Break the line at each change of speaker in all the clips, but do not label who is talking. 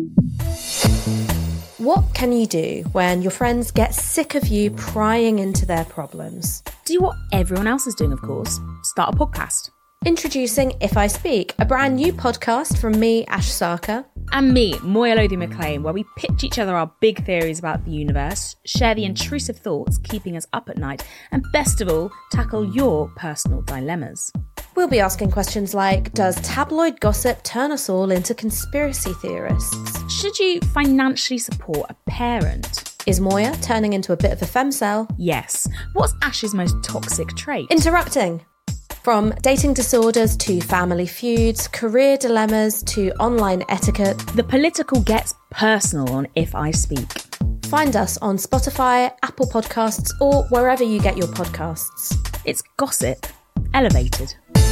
What can you do when your friends get sick of you prying into their problems?
Do what everyone else is doing, of course. Start a podcast.
Introducing If I Speak, a brand new podcast from me, Ash Sarkar.
And me, Moya Lothian-McLean, where we pitch each other our big theories about the universe, share the intrusive thoughts keeping us up at night, and best of all, tackle your personal dilemmas.
We'll be asking questions like, does tabloid gossip turn us all into conspiracy theorists?
Should you financially support a parent?
Is Moya turning into a bit of a femcel?
Yes. What's Ash's most toxic trait?
Interrupting. From dating disorders to family feuds, career dilemmas to online etiquette.
The political gets personal on If I Speak.
Find us on Spotify, Apple Podcasts, or wherever you get your podcasts.
It's gossip elevated.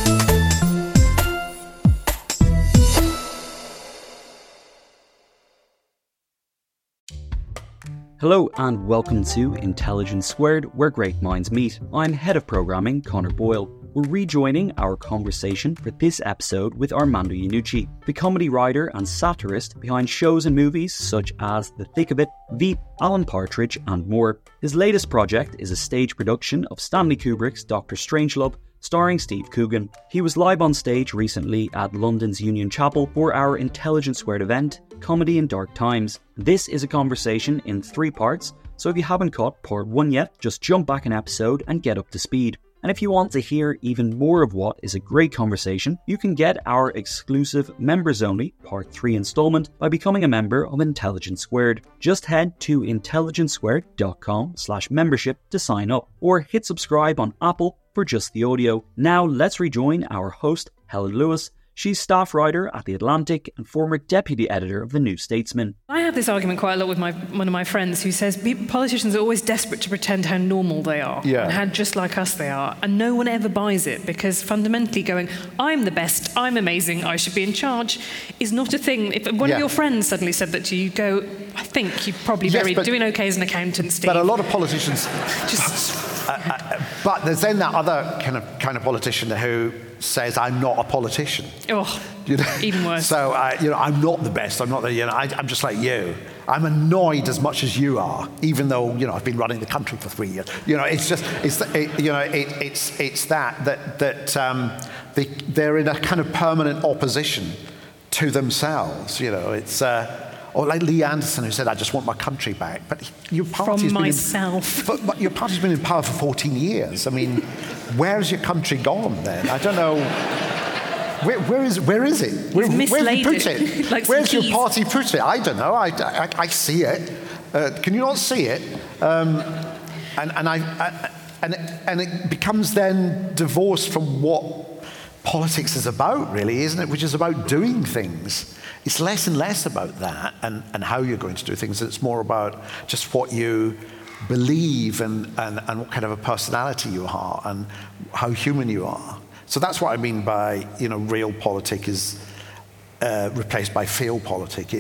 Hello and welcome to Intelligence Squared, where great minds meet. I'm Head of Programming, Connor Boyle. We're rejoining our conversation for this episode with Armando Iannucci, the comedy writer and satirist behind shows and movies such as The Thick of It, Veep, Alan Partridge and more. His latest project is a stage production of Stanley Kubrick's Dr. Strangelove, starring Steve Coogan. He was live on stage recently at London's Union Chapel for our Intelligence Squared event, Comedy in Dark Times. This is a conversation in 3 parts, so if you haven't caught part 1 yet, just jump back an episode and get up to speed. And if you want to hear even more of what is a great conversation, you can get our exclusive members-only Part 3 installment by becoming a member of Intelligence Squared. Just head to intelligencesquared.com/membership to sign up, or hit subscribe on Apple for just the audio. Now let's rejoin our host, Helen Lewis. She's staff writer at The Atlantic and former deputy editor of The New Statesman.
I have this argument quite a lot with one of my friends who says politicians are always desperate to pretend how normal they are and how just like us they are, and no one ever buys it because fundamentally going, I'm the best, I'm amazing, I should be in charge, is not a thing. If one of your friends suddenly said that to you, you'd go, I think you're probably doing okay as an accountant, Steve.
But a lot of politicians... but there's then that other kind of politician who says, I'm not a politician.
Oh, even worse.
So, I'm not the best. I'm not the, I'm just like you. I'm annoyed as much as you are, even though, I've been running the country for 3 years. It's just, they're in a kind of permanent opposition to themselves. It's, or like Lee Anderson, who said, I just want my country back. But your party's
but
your party's been in power for 14 years. I mean, where's your country gone then? I don't know. Where is it? Where have you put it?
Like
Where's your
keys.
party put it? I don't know. I see it. Can you not see it? And it becomes then divorced from what politics is about, really, isn't it? Which is about doing things. It's less and less about that and how you're going to do things. It's more about just what you believe and what kind of a personality you are and how human you are. So that's what I mean by, real politic is replaced by feel politic.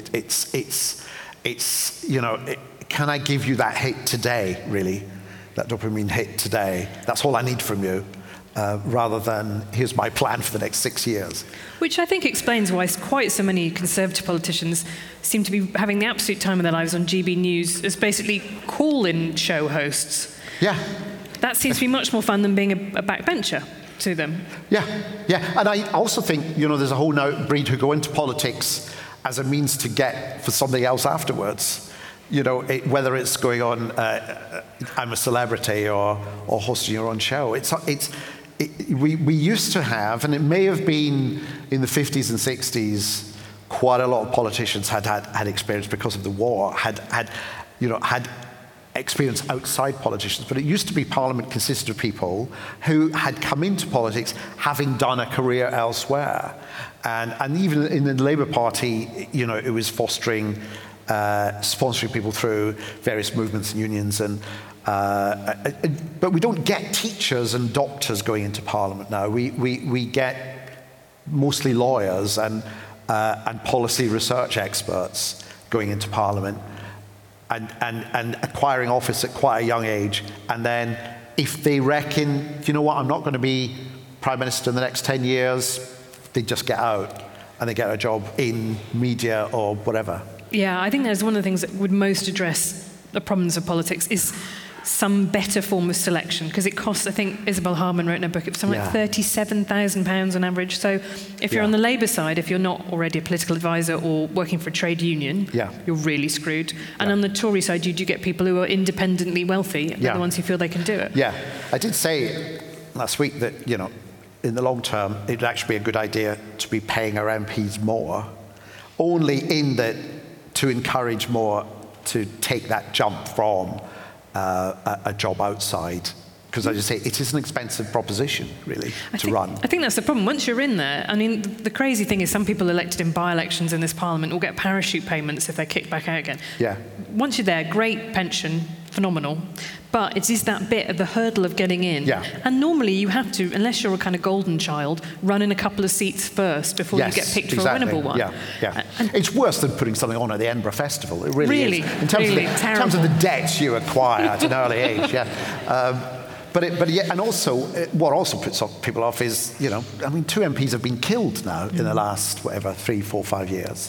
Can I give you that hit today, really? That dopamine hit today. That's all I need from you. Rather than, here's my plan for the next 6 years.
Which I think explains why quite so many Conservative politicians seem to be having the absolute time of their lives on GB News as basically call-in show hosts.
Yeah.
That seems to be much more fun than being a backbencher to them.
Yeah. And I also think, there's a whole now breed who go into politics as a means to get for something else afterwards. Whether it's going on, I'm a celebrity or hosting your own show. We used to have, and it may have been in the 50s and 60s, quite a lot of politicians had experience because of the war, had experience outside politicians. But it used to be Parliament consisted of people who had come into politics having done a career elsewhere. And even in the Labour Party, it was sponsoring people through various movements and unions, but we don't get teachers and doctors going into Parliament now. We get mostly lawyers and policy research experts going into Parliament and acquiring office at quite a young age. And then if they reckon, I'm not going to be Prime Minister in the next 10 years, they just get out and they get a job in media or whatever.
Yeah, I think that's one of the things that would most address the problems of politics is some better form of selection, because it costs, I think Isabel Harman wrote in her book, it was something like £37,000 on average. So if you're on the Labour side, if you're not already a political advisor or working for a trade union, you're really screwed. And on the Tory side, you do get people who are independently wealthy, and they're the ones who feel they can do it.
Yeah, I did say last week that, in the long term, it would actually be a good idea to be paying our MPs more, only in that to encourage more to take that jump from a job outside, because as you say, it is an expensive proposition, really, to run.
I think that's the problem. Once you're in there, I mean, the crazy thing is some people elected in by-elections in this parliament will get parachute payments if they're kicked back out again.
Yeah.
Once you're there, great pension, phenomenal, but it is that bit of the hurdle of getting in.
Yeah.
And normally you have to, unless you're a kind of golden child, run in a couple of seats first before you get picked for a winnable one.
Yeah. It's worse than putting something on at the Edinburgh Festival. It really is. In terms of the debts you acquire at an early age, and also, what also puts people off is, 2 MPs have been killed now in the last, 3, 4, 5 years.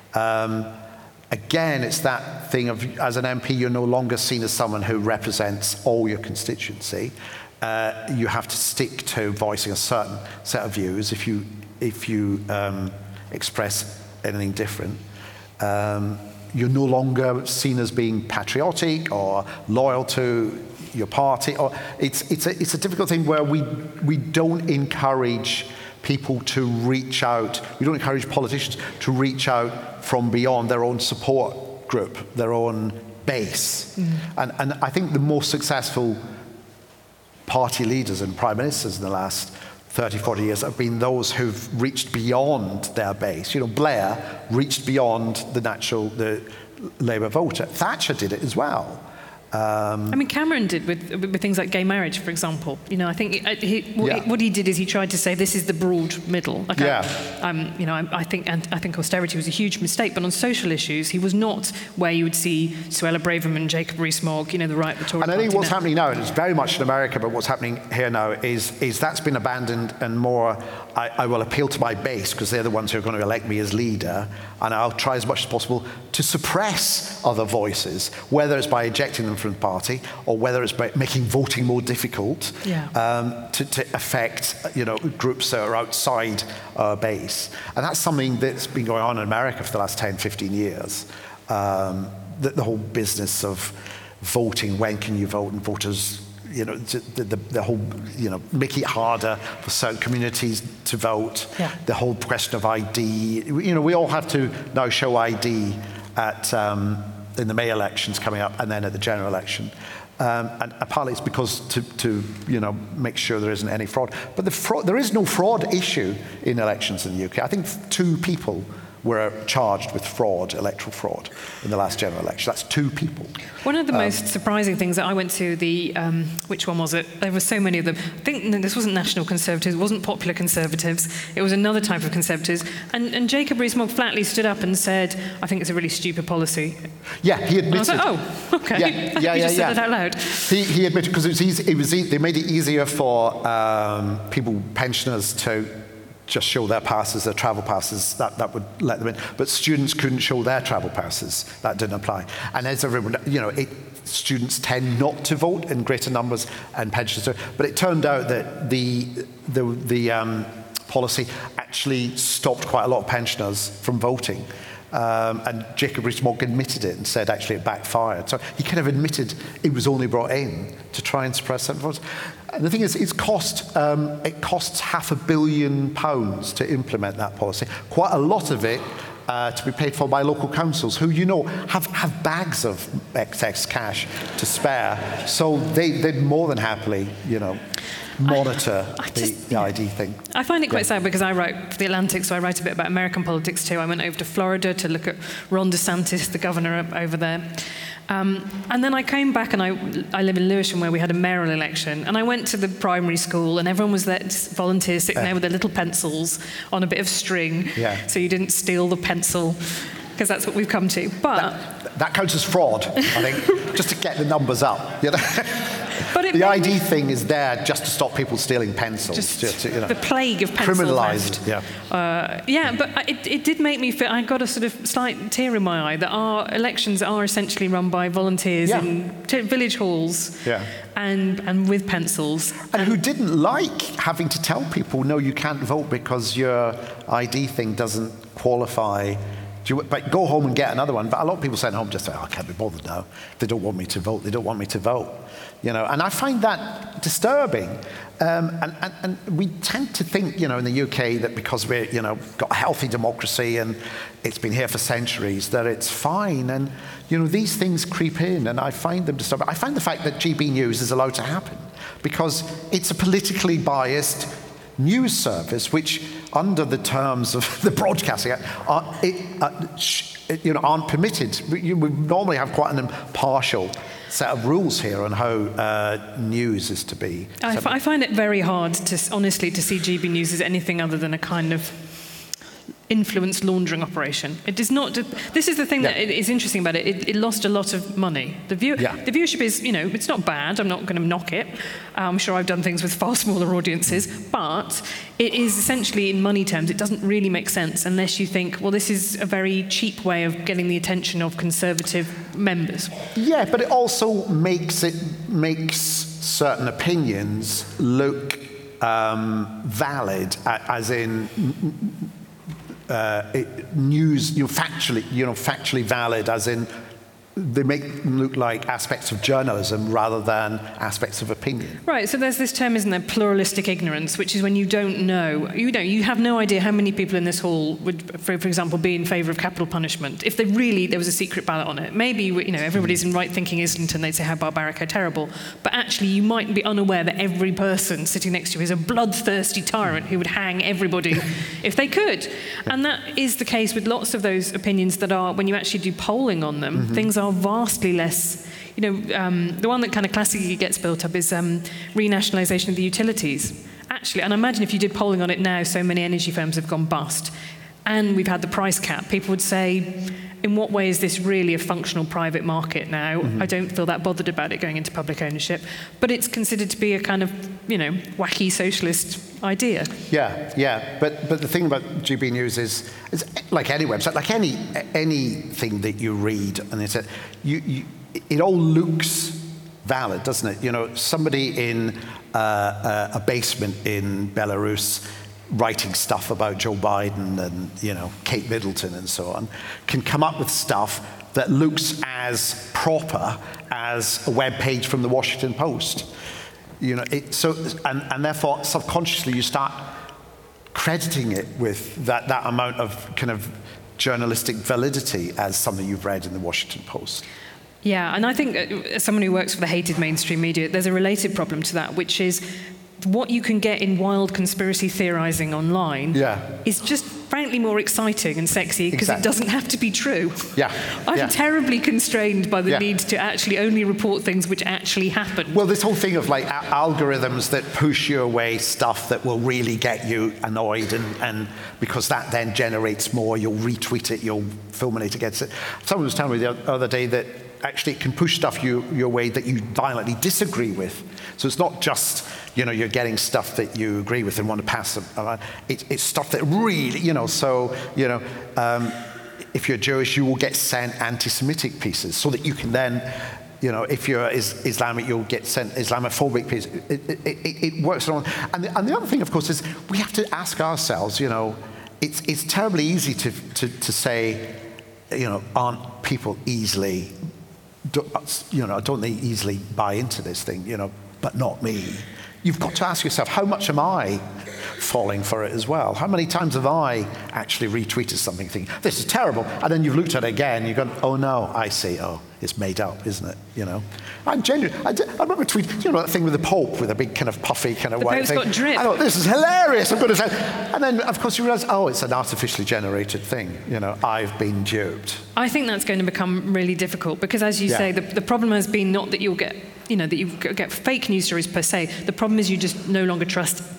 Again, it's that thing of, as an MP, you're no longer seen as someone who represents all your constituency. You have to stick to voicing a certain set of views. If you express anything different, you're no longer seen as being patriotic or loyal to your party. Or it's a difficult thing where we don't encourage people to reach out. We don't encourage politicians to reach out from beyond their own support group, their own base. And I think the most successful party leaders and prime ministers in the last 30, 40 years have been those who've reached beyond their base. Blair reached beyond the Labour voter. Thatcher did it as well.
Cameron did with things like gay marriage, for example. I think what he did is he tried to say this is the broad middle. I think austerity was a huge mistake, but on social issues, he was not where you would see Suella Braverman, Jacob Rees-Mogg, the right, the Tory
party. And I think what's
now.
happening now, and it's very much in America, but what's happening here now is that's been abandoned, and more, I will appeal to my base because they're the ones who are going to elect me as leader, and I'll try as much as possible to suppress other voices, whether it's by ejecting them from the party or whether it's by making voting more difficult to affect groups that are outside our base. And that's something that's been going on in America for the last 10, 15 years. The whole business of voting, when can you vote, and voters, the whole, make it harder for certain communities to vote. The whole question of ID. We all have to now show ID in the May elections coming up, and then at the general election. And partly it's because to make sure there isn't any fraud. But there is no fraud issue in elections in the UK. I think 2 people were charged with fraud, electoral fraud, in the last general election. That's 2 people.
One of the most surprising things that I went to, which one was it? There were so many of them. I think this wasn't National Conservatives, it wasn't Popular Conservatives, it was another type of Conservatives. And Jacob Rees-Mogg flatly stood up and said, I think it's a really stupid policy.
Yeah, he admitted.
And I was like, oh, okay. He just said it out loud.
He admitted, because they made it easier for pensioners to just show their passes, their travel passes, that would let them in. But students couldn't show their travel passes. That didn't apply. And as everyone, students tend not to vote in greater numbers, and pensioners do. But it turned out that the policy actually stopped quite a lot of pensioners from voting. And Jacob Rees-Mogg admitted it and said actually it backfired. So he kind of admitted it was only brought in to try and suppress certain votes. And the thing is, it costs £500 million to implement that policy. Quite a lot of it to be paid for by local councils, who have bags of excess cash to spare. So they'd more than happily, monitor the ID thing.
I find it quite sad because I write for The Atlantic, so I write a bit about American politics too. I went over to Florida to look at Ron DeSantis, the governor over there. And then I came back, and I live in Lewisham, where we had a mayoral election, and I went to the primary school, and everyone was there, volunteers sitting there with their little pencils on a bit of string, so you didn't steal the pencil, because that's what we've come to. But
that counts as fraud, I think, just to get the numbers up. But the ID thing is there just to stop people stealing pencils.
Just the plague of pencil
criminalised.
But it did make me feel, I got a sort of slight tear in my eye that our elections are essentially run by volunteers in village halls and with pencils.
And who didn't like having to tell people, no, you can't vote because your ID thing doesn't qualify. But go home and get another one. But a lot of people sent home just say, I can't be bothered now. They don't want me to vote. They don't want me to vote. And I find that disturbing. And we tend to think, in the UK that because we're, got a healthy democracy and it's been here for centuries, that it's fine. And, these things creep in and I find them disturbing. I find the fact that GB News is allowed to happen because it's a politically biased news service, which, under the terms of the Broadcasting Act, aren't permitted. We normally have quite an impartial set of rules here on how news is to be.
I find it very hard, honestly, to see GB News as anything other than a kind of influence laundering operation. It is not. This is the thing that is interesting about it. It lost a lot of money. The viewership is, it's not bad. I'm not going to knock it. I'm sure I've done things with far smaller audiences, but it is essentially, in money terms, it doesn't really make sense unless you think, well, this is a very cheap way of getting the attention of Conservative members. Yeah,
but it also makes certain opinions look valid, as in. News, factually valid, as in they make them look like aspects of journalism rather than aspects of opinion.
Right, so there's this term, isn't there, pluralistic ignorance, which is when you don't know, you have no idea how many people in this hall would, for example, be in favour of capital punishment if there was a secret ballot on it. Maybe, everybody's in right thinking Islington, they'd say how barbaric, how terrible, but actually you might be unaware that every person sitting next to you is a bloodthirsty tyrant who would hang everybody if they could. And that is the case with lots of those opinions that are, when you actually do polling on them, things are vastly less. The one that kind of classically gets built up is renationalisation of the utilities. Actually, and I imagine if you did polling on it now, so many energy firms have gone bust, and we've had the price cap, people would say, in what way is this really a functional private market now? I don't feel that bothered about it going into public ownership, but it's considered to be a kind of, wacky socialist idea.
Yeah. But the thing about GB News is like any website, like anything that you read, and it's it all looks valid, doesn't it? Somebody in a basement in Belarus writing stuff about Joe Biden and, Kate Middleton and so on, can come up with stuff that looks as proper as a web page from the Washington Post. And therefore, subconsciously, you start crediting it with that amount of kind of journalistic validity as something you've read in the Washington Post.
Yeah, and I think as someone who works for the hated mainstream media, there's a related problem to that, which is what you can get in wild conspiracy theorizing online is just frankly more exciting and sexy because it doesn't have to be true. I'm terribly constrained by the need to actually only report things which actually happen.
Well, this whole thing of like algorithms that push you away stuff that will really get you annoyed, and because that then generates more, you'll retweet it, you'll fulminate against it. Someone was telling me the other day that actually it can push stuff your way that you violently disagree with. So it's not just, you're getting stuff that you agree with and want to pass. It's stuff that really, if you're Jewish, you will get sent anti-Semitic pieces so that you can then, if you're Islamic, you'll get sent Islamophobic pieces. It works on. And the other thing, of course, is we have to ask ourselves, it's terribly easy to say, aren't people easily, don't they easily buy into this thing, but not me. You've got to ask yourself, how much am I falling for it as well? How many times have I actually retweeted something thinking, this is terrible, and then you've looked at it again, you've gone, oh no, I see, it's made up, isn't it? I'm genuine. I remember tweeting, that thing with the Pope with a big kind of puffy kind of
the
white
Pope's
thing.
Got drip.
I thought, this is hilarious, I'm going to say. And then, of course, you realise, it's an artificially generated thing. I've been duped.
I think that's going to become really difficult because, as you say, the problem has been not that you'll get, that you get fake news stories per se. The problem is you just no longer trust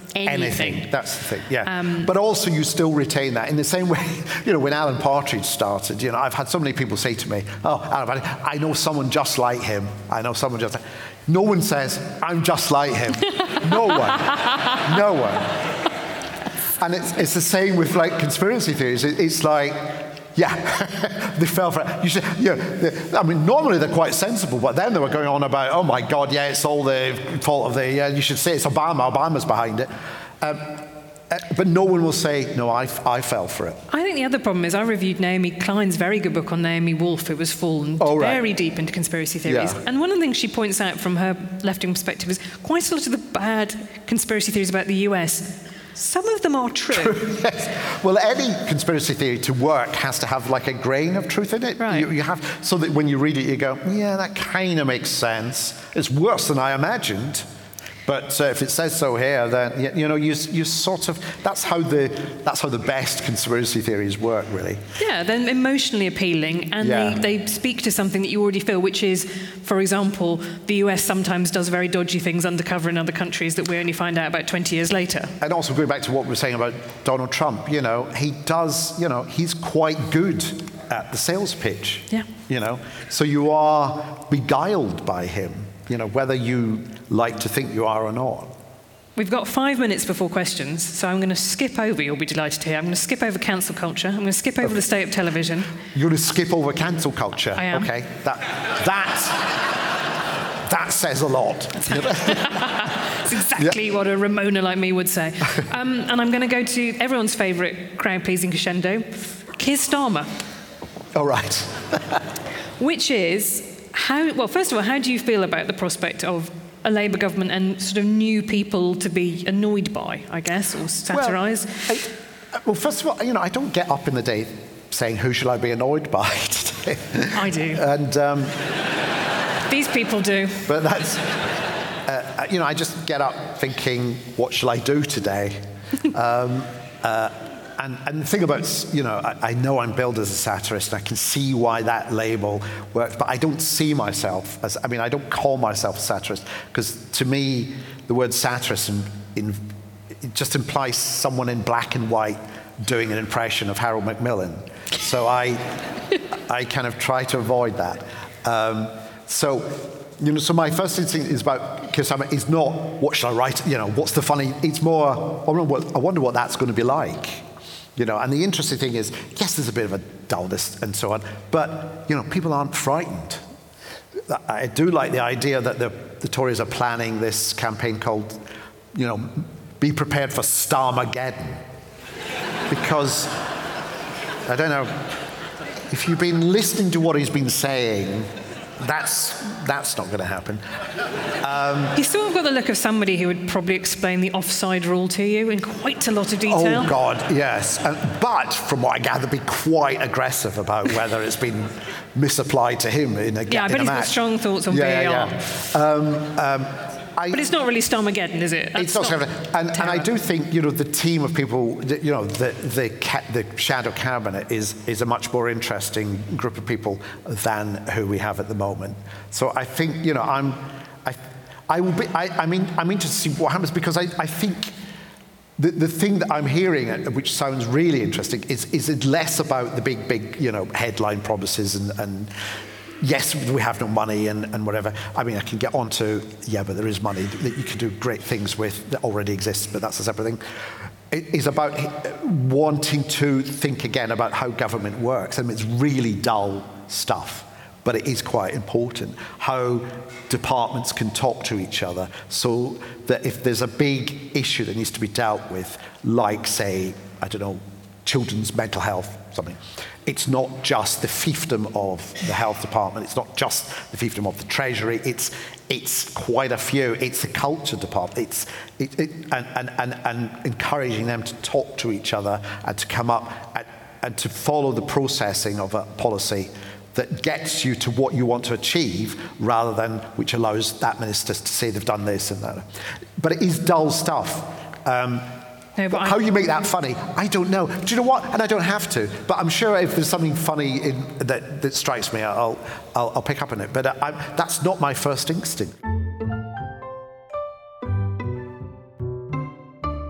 anything.
That's the thing, yeah. But also you still retain that in the same way, when Alan Partridge started, I've had so many people say to me, oh, Alan, I know someone just like him. I know someone just like... No one says, I'm just like him. No one. And it's the same with like conspiracy theories. It's like, yeah, they fell for it. Normally they're quite sensible, but then they were going on about, oh my God, yeah, it's all the fault of you should say it's Obama. Obama's behind it. But no one will say, no, I fell for it.
I think the other problem is I reviewed Naomi Klein's very good book on Naomi Wolf. It was fallen very deep into conspiracy theories. Yeah. And one of the things she points out from her left-wing perspective is quite a lot of the bad conspiracy theories about the US, some of them are true.
Yes. Well, any conspiracy theory to work has to have like a grain of truth in it.
Right.
You have, so that when you read it, you go, yeah, that kind of makes sense. It's worse than I imagined. But if it says so here, then you sort of that's how the best conspiracy theories work, really.
Yeah, they're emotionally appealing, and they speak to something that you already feel, which is, for example, the US sometimes does very dodgy things undercover in other countries that we only find out about 20 years later.
And also going back to what we were saying about Donald Trump, he does, he's quite good at the sales pitch.
Yeah.
So you are beguiled by him. Whether you like to think you are or not.
We've got 5 minutes before questions, so I'm going to skip over, you'll be delighted to hear, I'm going to skip over cancel culture, I'm going to skip over the state of television.
You're going to skip over cancel culture?
I am.
Okay, that says a lot.
It's exactly what a Ramona like me would say. And I'm going to go to everyone's favourite crowd-pleasing crescendo, Keir Starmer.
All right.
Which is... first of all, how do you feel about the prospect of a Labour government and sort of new people to be annoyed by, I guess, or satirise?
Well, first of all, I don't get up in the day saying, who shall I be annoyed by today?
I do.
And
these people do.
But that's, I just get up thinking, what shall I do today? And the thing about, I know I'm billed as a satirist, and I can see why that label works, but I don't see myself as, I don't call myself a satirist, because to me, the word satirist it just implies someone in black and white doing an impression of Harold Macmillan. So I kind of try to avoid that. So my first instinct is about Keir Starmer is not, what should I write, what's the funny, it's more, I wonder what that's going to be like. And the interesting thing is, yes, there's a bit of a dullness and so on, but, people aren't frightened. I do like the idea that the Tories are planning this campaign called, Be Prepared for Starmageddon. Because, I don't know, if you've been listening to what he's been saying, that's not going to happen.
He's sort of got the look of somebody who would probably explain the offside rule to you in quite a lot of detail.
Oh, God, yes. But from what I gather, be quite aggressive about whether it's been misapplied to him in a match.
Yeah, I bet he's got strong thoughts on VAR.
Yeah.
But it's not really Starmageddon, is it?
It's not Starmageddon. And I do think, the team of people, the shadow cabinet is a much more interesting group of people than who we have at the moment. So I think, I'm interested to see what happens, because I think the thing that I'm hearing, which sounds really interesting, is it less about the big, headline promises and yes, we have no money and whatever. I can get on to, but there is money that you can do great things with that already exists, but that's a separate thing. It is about wanting to think again about how government works. It's really dull stuff, but it is quite important how departments can talk to each other, so that if there's a big issue that needs to be dealt with, like, say, children's mental health, something, it's not just the fiefdom of the health department, it's not just the fiefdom of the Treasury, it's quite a few, it's the culture department, and encouraging them to talk to each other and to come up and to follow the processing of a policy that gets you to what you want to achieve, rather than which allows that minister to say they've done this and that. But it is dull stuff.
No, but
how you make that funny, I don't know. Do you know what? And I don't have to. But I'm sure if there's something funny that strikes me, I'll pick up on it. But that's not my first instinct.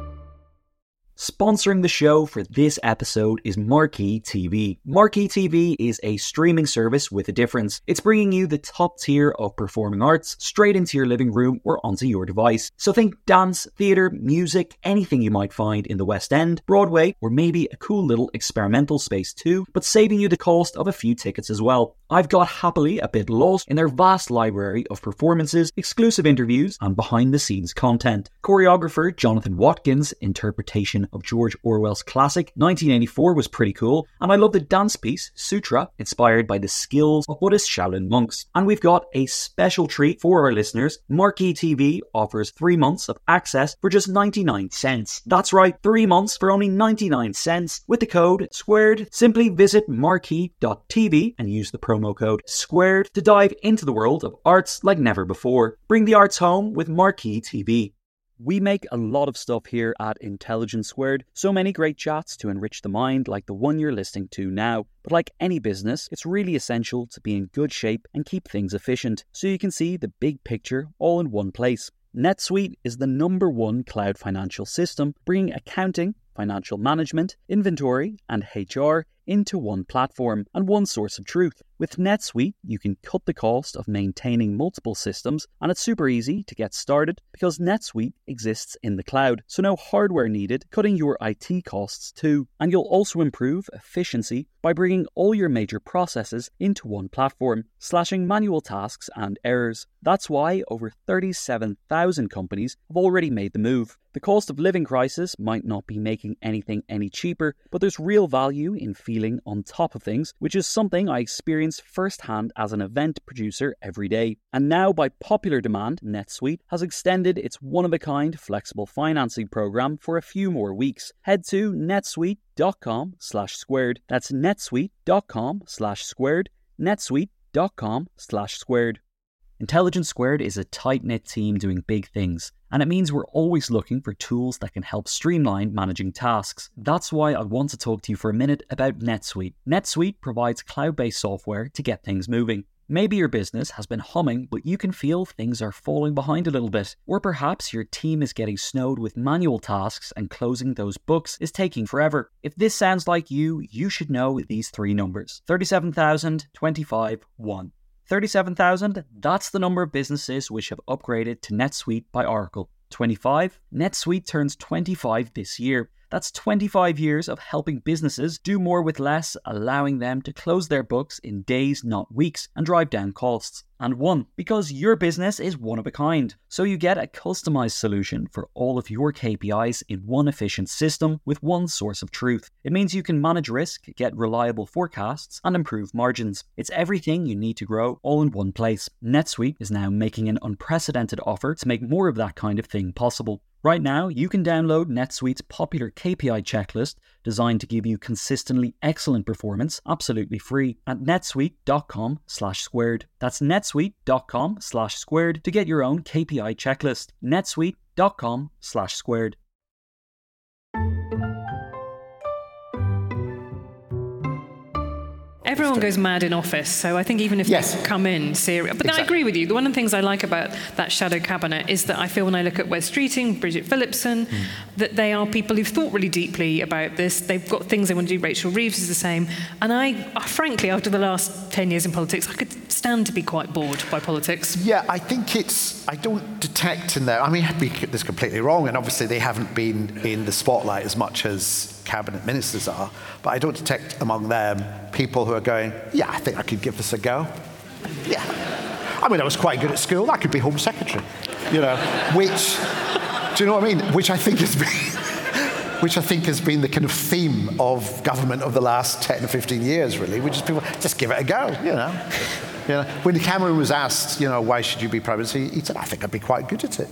Sponsoring the show for this episode is Marquee TV. Marquee TV is a streaming service with a difference. It's bringing you the top tier of performing arts straight into your living room or onto your device. So think dance, theatre, music, anything you might find in the West End, Broadway, or maybe a cool little experimental space too, but saving you the cost of a few tickets as well. I've got happily a bit lost in their vast library of performances, exclusive interviews, and behind-the-scenes content. Choreographer Jonathan Watkins' interpretation of George Orwell's classic 1984 was pretty cool, and I love the dance piece Sutra, inspired by the skills of Buddhist Shaolin monks. And we've got a special treat for our listeners. Marquee TV offers 3 months of access for just 99 cents. That's right, 3 months for only 99 cents. With the code SQUARED, simply visit marquee.tv and use the promo code SQUARED to dive into the world of arts like never before. Bring the arts home with Marquee TV. We make a lot of stuff here at Intelligence Squared, so many great chats to enrich the mind like the one you're listening to now. But like any business, it's really essential to be in good shape and keep things efficient, so you can see the big picture all in one place. NetSuite is the #1 cloud financial system, bringing accounting, financial management, inventory, and HR into one platform and one source of truth. With NetSuite, you can cut the cost of maintaining multiple systems, and it's super easy to get started because NetSuite exists in the cloud, so no hardware needed, cutting your IT costs too. And you'll also improve efficiency by bringing all your major processes into one platform, slashing manual tasks and errors. That's why over 37,000 companies have already made the move. The cost of living crisis might not be making anything any cheaper, but there's real value in feeling on top of things, which is something I experience firsthand as an event producer every day. And now, by popular demand, NetSuite has extended its one-of-a-kind flexible financing program for a few more weeks. Head to netsuite.com/squared. That's netsuite.com/squared. netsuite.com/squared. Intelligence Squared is a tight-knit team doing big things, and it means we're always looking for tools that can help streamline managing tasks. That's why I want to talk to you for a minute about NetSuite. NetSuite provides cloud-based software to get things moving. Maybe your business has been humming, but you can feel things are falling behind a little bit. Or perhaps your team is getting snowed with manual tasks and closing those books is taking forever. If this sounds like you should know these 3 numbers. 37,000, 25, 1. 37,000, that's the number of businesses which have upgraded to NetSuite by Oracle. 25, NetSuite turns 25 this year. That's 25 years of helping businesses do more with less, allowing them to close their books in days, not weeks, and drive down costs. And 1, because your business is one of a kind. So you get a customized solution for all of your KPIs in one efficient system with one source of truth. It means you can manage risk, get reliable forecasts, and improve margins. It's everything you need to grow all in one place. NetSuite is now making an unprecedented offer to make more of that kind of thing possible. Right now, you can download NetSuite's popular KPI checklist designed to give you consistently excellent performance absolutely free at netsuite.com/squared. That's netsuite.com/squared to get your own KPI checklist. netsuite.com/squared.
Everyone goes mad in office, so I think even if
yes.
you come in serious... But exactly. I agree with you. One of the things I like about that shadow cabinet is that I feel when I look at Wes Streeting, Bridget Phillipson, that they are people who've thought really deeply about this. They've got things they want to do. Rachel Reeves is the same. And I frankly, after the last 10 years in politics, I could stand to be quite bored by politics.
Yeah, I think I don't detect in there... I mean, I'd be this completely wrong, and obviously they haven't been in the spotlight as much as cabinet ministers are, but I don't detect among them people who are going, yeah, I think I could give this a go. Yeah. I mean, I was quite good at school. I could be Home Secretary, which, do you know what I mean? Which I think has been the kind of theme of government of the last 10 or 15 years, really, which is people, just give it a go, When Cameron was asked, why should you be Prime Minister, he said, I think I'd be quite good at it,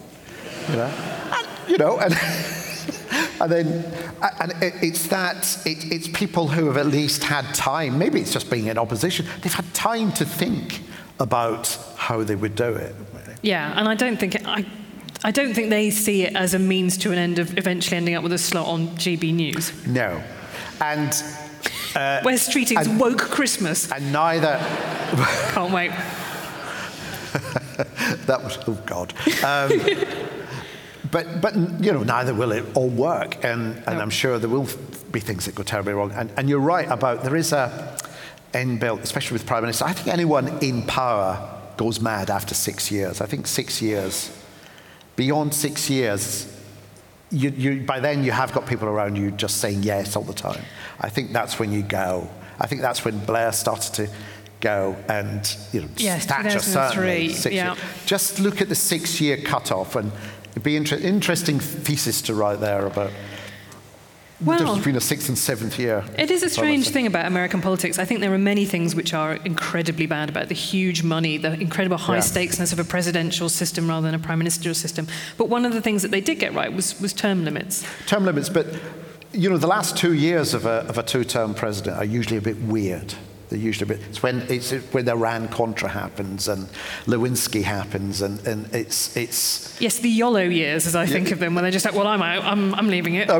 and it's people who have at least had time, maybe it's just being in opposition, they've had time to think about how they would do it.
Yeah, and I don't think they see it as a means to an end of eventually ending up with a slot on GB News.
No. And
Wes Streeting's woke Christmas.
And neither...
Can't wait.
That was... Oh, God. But neither will it all work, and I'm sure there will be things that go terribly wrong. And you're right about there is a inbuilt, especially with Prime Minister. I think anyone in power goes mad after 6 years. I think 6 years, beyond 6 years, you by then you have got people around you just saying yes all the time. I think that's when you go. I think that's when Blair started to go, and Thatcher certainly 6 years. Just look at the 6 year cutoff, and it'd be interesting thesis to write there about the difference between a 6th and 7th year.
It is a strange thing about American politics. I think there are many things which are incredibly bad about the huge money, the incredible high stakesness of a presidential system rather than a prime ministerial system. But one of the things that they did get right was term limits.
Term limits, but the last 2 years of a two-term president are usually a bit weird. They're usually a bit. It's when Iran-Contra happens and Lewinsky happens, and it's.
Yes, the YOLO years, as I think of them, when they're just like, well, I'm out, I'm leaving it.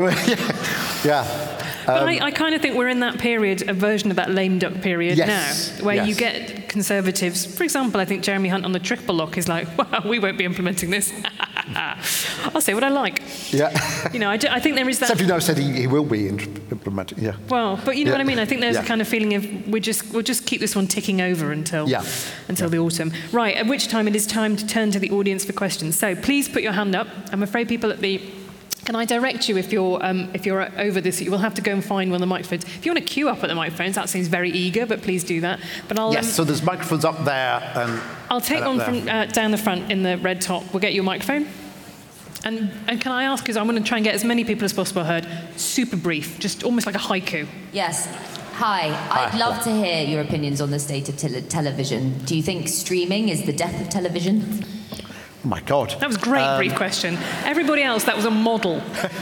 But I kind of think we're in that period, a version of that lame duck period now, where you get Conservatives. For example, I think Jeremy Hunt on the triple lock is like, well, we won't be implementing this. I'll say what I like.
Yeah.
I think there is that.
Except you now said he will be implementing. Yeah.
Well, but you know what I mean. I think there's a kind of feeling of we'll just keep this one ticking over until the autumn. Right. At which time it is time to turn to the audience for questions. So please put your hand up. I'm afraid people at the. Can I direct you if you're over this? You will have to go and find one of the microphones. If you want to queue up at the microphones, that seems very eager, but please do that. But
so there's microphones up there.
I'll take one from down the front in the red top. We'll get you a microphone. And can I ask, because I'm going to try and get as many people as possible heard, super brief, just almost like a haiku.
Yes. Hi. I'd love to hear your opinions on the state of television. Do you think streaming is the death of television?
Oh my God.
That was a great brief question. Everybody else, that was a model.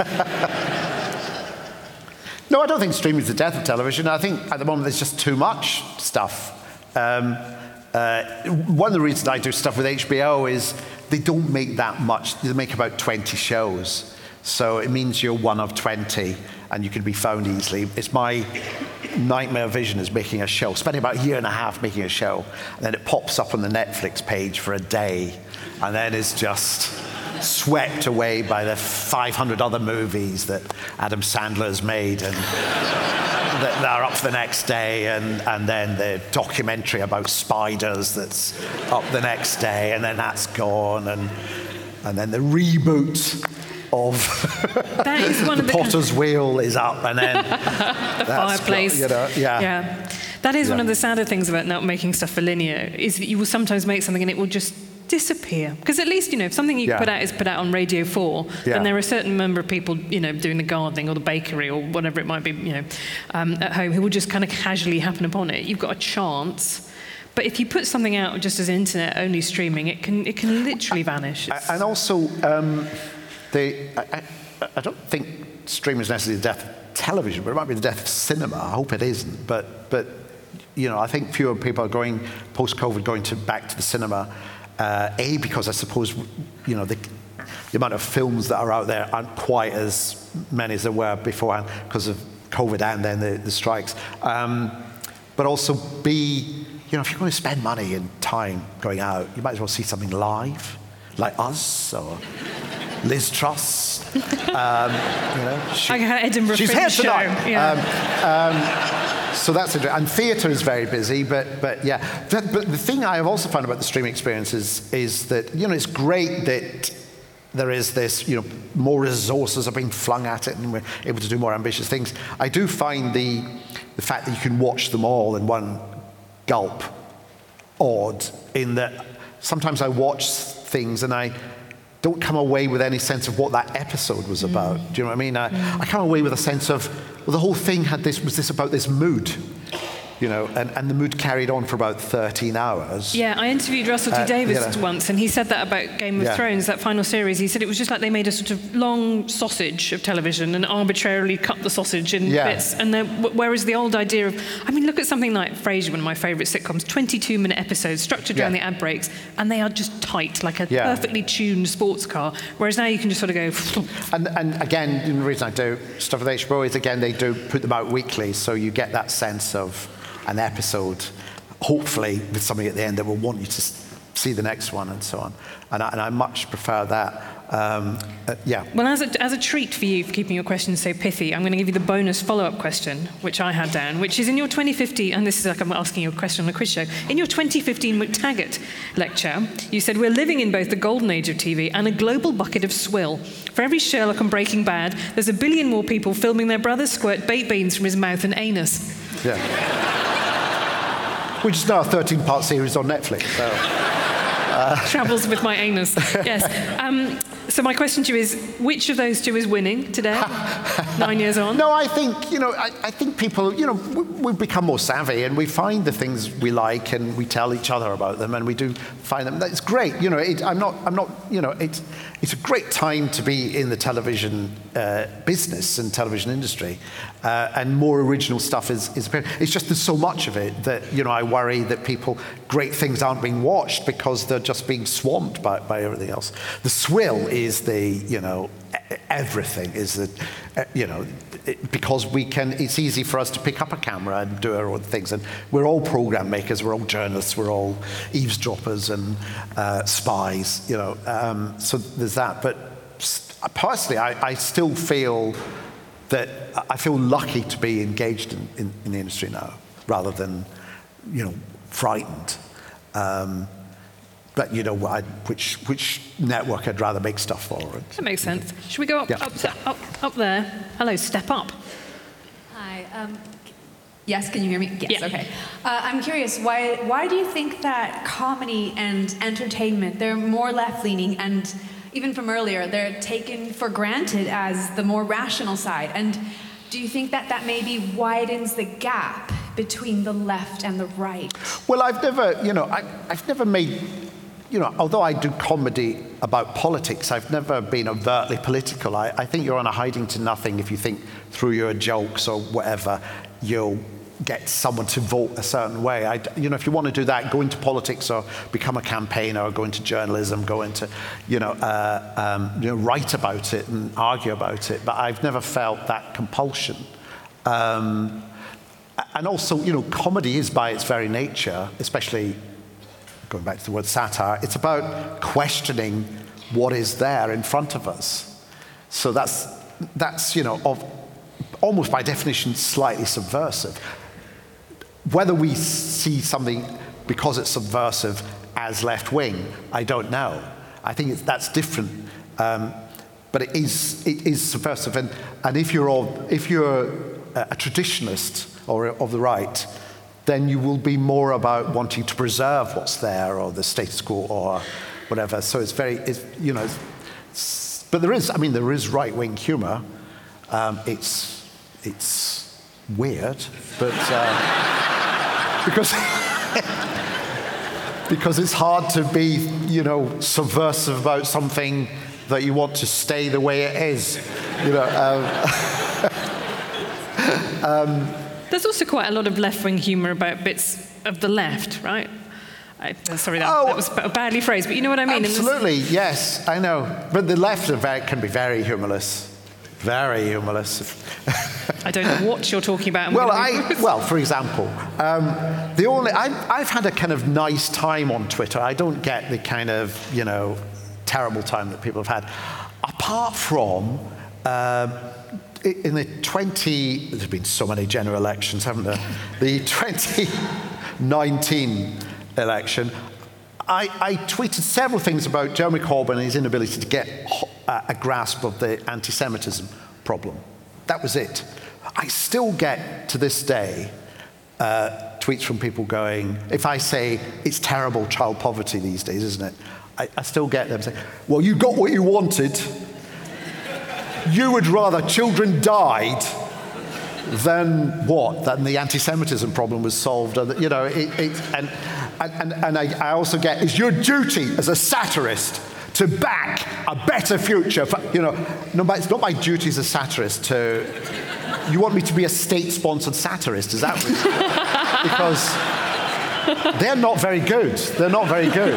No, I don't think streaming is the death of television. I think at the moment there's just too much stuff. One of the reasons I do stuff with HBO is they don't make that much. They make about 20 shows. So it means you're one of 20 and you can be found easily. It's my nightmare vision is making a show, spending about a year and a half making a show, and then it pops up on the Netflix page for a day, and then it's just swept away by the 500 other movies that Adam Sandler has made, and that are up for the next day, and then the documentary about spiders that's up the next day, and then that's gone, and then the reboot of
that is one
the
of the
Potter's Wheel is up, and then
the fireplace. That is one of the sadder things about not making stuff for linear, is that you will sometimes make something and it will just disappear. Because at least, if something you put out is put out on Radio 4, then there are a certain number of people, doing the gardening or the bakery or whatever it might be, at home, who will just kind of casually happen upon it. You've got a chance. But if you put something out just as internet-only streaming, it can literally vanish.
And also, I don't think streaming is necessarily the death of television, but it might be the death of cinema. I hope it isn't. But I think fewer people are going, post-COVID, back to the cinema. Because I suppose, the amount of films that are out there aren't quite as many as there were beforehand because of COVID and then the strikes. But also B, if you're going to spend money and time going out, you might as well see something live, like us or Liz Truss.
Like her Edinburgh
she's here tonight.
Yeah.
So that's interesting. And theatre is very busy, but yeah. But the thing I have also found about the streaming experience is that, it's great that there is this, more resources are being flung at it and we're able to do more ambitious things. I do find the fact that you can watch them all in one gulp odd, in that sometimes I watch things and I don't come away with any sense of what that episode was about. Do you know what I mean? I come away with a sense of, well, the whole thing was this about this mood, and the mood carried on for about 13 hours.
Yeah, I interviewed Russell T Davies once, and he said that about Game of Thrones, that final series. He said it was just like they made a sort of long sausage of television and arbitrarily cut the sausage in bits. And whereas the old idea of, look at something like Frasier, one of my favourite sitcoms, 22-minute episodes structured around the ad breaks, and they are just tight, like a perfectly tuned sports car. Whereas now you can just sort of go.
And again, the reason I do stuff with HBO is, again, they do put them out weekly, so you get that sense of an episode, hopefully with something at the end that will want you to see the next one and so on. And I much prefer that. Yeah.
Well, as a treat for you for keeping your questions so pithy, I'm going to give you the bonus follow-up question, which I had down, which is in your 2015, and this is like I'm asking you a question on a quiz show, in your 2015 McTaggart lecture, you said, we're living in both the golden age of TV and a global bucket of swill. For every Sherlock and Breaking Bad, there's a billion more people filming their brother squirt baked beans from his mouth and anus.
Yeah. Which is now a 13-part series on Netflix. So.
Travels with my anus. Yes. So my question to you is, which of those two is winning today, 9 years on?
No, I think, I think people, we've become more savvy and we find the things we like and we tell each other about them and we do find them. That's great. It's a great time to be in the television business and television industry. And more original stuff is appearing. It's just there's so much of it that, I worry that great things aren't being watched because they're just being swamped by everything else. The swill is everything is because it's easy for us to pick up a camera and do our own things. And we're all program makers, we're all journalists, we're all eavesdroppers and spies, so there's that. But personally, I still feel that I feel lucky to be engaged in the industry now, rather than, frightened. But which network I'd rather make stuff for.
That makes sense. Should we go up there? Hello, step up.
Hi. Yes, can you hear me? Yes.
Yeah.
Okay. I'm curious. Why do you think that comedy and entertainment, they're more left-leaning, and even from earlier, they're taken for granted as the more rational side? And do you think that maybe widens the gap between the left and the right?
Well, I've never made, although I do comedy about politics, I've never been overtly political. I think you're on a hiding to nothing if you think through your jokes or whatever, you'll get someone to vote a certain way. If you want to do that, go into politics or become a campaigner or go into journalism, go into, write about it and argue about it. But I've never felt that compulsion. And also, comedy is by its very nature, especially going back to the word satire, it's about questioning what is there in front of us. So that's almost by definition slightly subversive. Whether we see something because it's subversive as left-wing, I don't know. I think that's different. But it is subversive. And if you're a traditionalist or of the right, then you will be more about wanting to preserve what's there or the status quo or whatever. So but there is right-wing humor. It's weird, but because it's hard to be, subversive about something that you want to stay the way it is,
There's also quite a lot of left-wing humour about bits of the left, right? Sorry, that was badly phrased, but you know what I mean?
Absolutely, yes, I know. But the left can be very humorless. Very humorless.
I don't know what you're talking about.
Well, for example, I've had a kind of nice time on Twitter. I don't get the kind of, terrible time that people have had. Apart from, in there's been so many general elections, haven't there? The 2019 election, I tweeted several things about Jeremy Corbyn and his inability to get a grasp of the anti-Semitism problem. That was it. I still get, to this day, tweets from people going, if I say it's terrible child poverty these days, isn't it? I still get them saying, well, you got what you wanted. You would rather children died than what? Than the anti-Semitism problem was solved. And I also get, it's your duty as a satirist to back a better future. It's not my duty as a satirist to... You want me to be a state-sponsored satirist, is that what because they're not very good. They're not very good,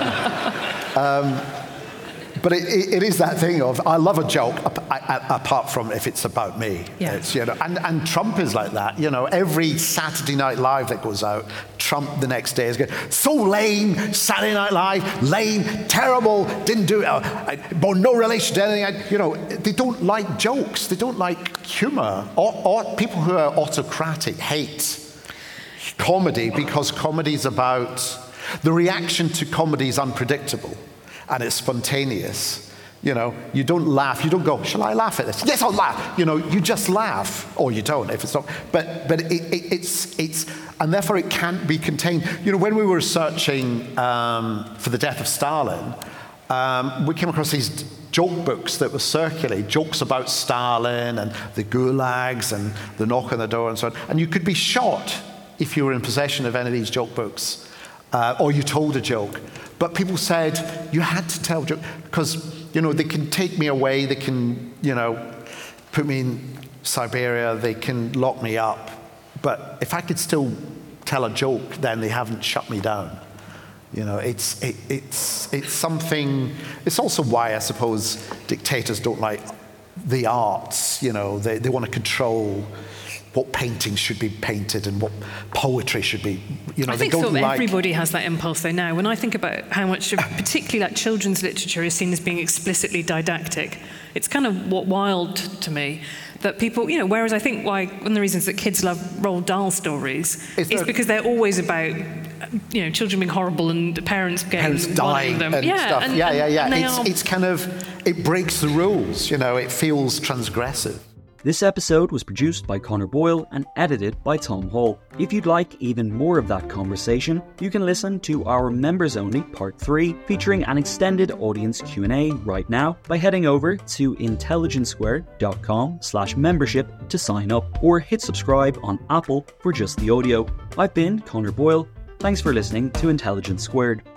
But it is that thing of, I love a joke, apart from if it's about me.
Yeah.
It's, and Trump is like that. Every Saturday Night Live that goes out, Trump the next day is going, so lame, Saturday Night Live, lame, terrible, didn't do it, bore no relation to anything. They don't like jokes. They don't like humor. Or people who are autocratic hate comedy because comedy is about, the reaction to comedy is unpredictable and it's spontaneous. You don't laugh. You don't go, shall I laugh at this? Yes, I'll laugh. You just laugh, or you don't if it's not. But it's and therefore it can't be contained. When we were researching for the death of Stalin, we came across these joke books that were circulating, jokes about Stalin and the gulags and the knock on the door and so on. And you could be shot if you were in possession of any of these joke books, or you told a joke. But people said you had to tell jokes because they can take me away, they can put me in Siberia, they can lock me up. But if I could still tell a joke, then they haven't shut me down. It's something. It's also why I suppose dictators don't like the arts. They want to control what paintings should be painted and what poetry should be.
I think sort of everybody has that impulse though now. When I think about how much of particularly like children's literature is seen as being explicitly didactic, it's kind of wild to me that people, whereas I think one of the reasons that kids love Roald Dahl stories is because they're always about children being horrible and parents
dying
them.
And stuff. And it's kind of, it breaks the rules, it feels transgressive.
This episode was produced by Connor Boyle and edited by Tom Hall. If you'd like even more of that conversation, you can listen to our members-only Part 3 featuring an extended audience Q&A right now by heading over to intelligencesquared.com/membership to sign up, or hit subscribe on Apple for just the audio. I've been Connor Boyle. Thanks for listening to Intelligence Squared.